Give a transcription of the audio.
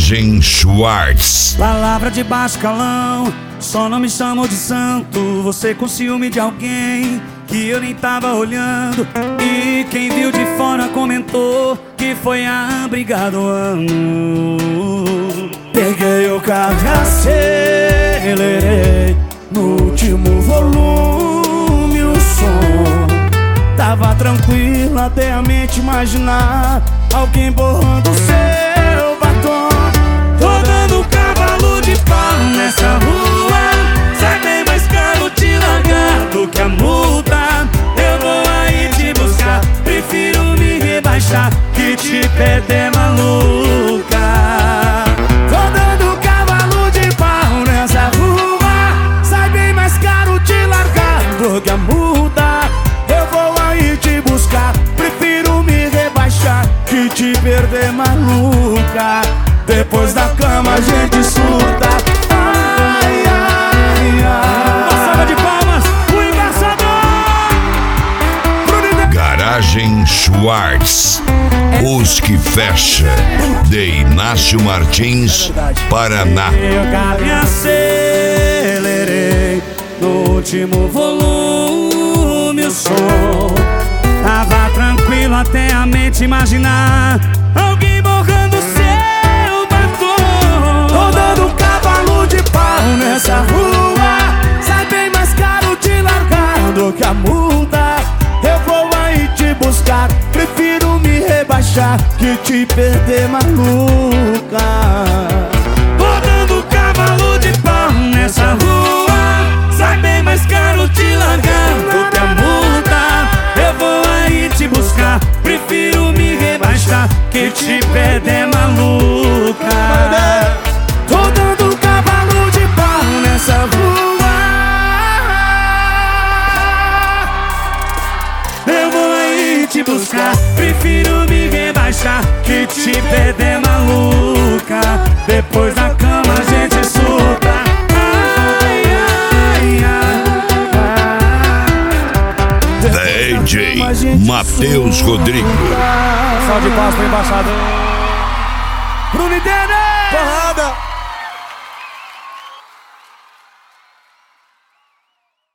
Garagem Schwartz. Palavra de baixo calão, só não me chamam de santo. Você com ciúme de alguém que eu nem tava olhando. E quem viu de fora comentou que foi a briga do ano. Peguei o carro e acelerei no último volume o som. Tava tranquilo até a mente imaginar alguém borrando seu batom. Tô dando cavalo de pau nessa rua, sai bem mais caro te largar do que a multa. Eu vou aí te buscar, prefiro me rebaixar que te perder, maluca. Tô dando cavalo de pau nessa rua, sai bem mais caro te largar do que a multa. Eu vou aí te buscar, prefiro me rebaixar que te perder, maluca. Depois da cama a gente surta. Ai, ai, ai. Uma salva de palmas, o embaixador Garagem Schwartz, os que fecha, de Inácio Martins, Paraná. Eu me acelerei no último volume o som. Tava tranquilo até a mente imaginar alguém borrando seu batom. Tô dando um cavalo de pau nessa rua, sai bem mais caro te largar do que a multa. Eu vou aí te buscar, prefiro me rebaixar que te perder, maluca. Tô dando cavalo de pau nessa rua, sai bem mais caro te largar do que a multa. Eu vou aí te buscar, prefiro me rebaixar que te perder, maluca. Tô dando cavalo de pau nessa rua, eu vou aí te buscar, prefiro me rebaixar que te perder, maluca. Depois da cama a gente surta. Ai, ai, ai. DJ Matheus Rodrigues. Salve de paz pro embaixador Bruno Idene. Porrada.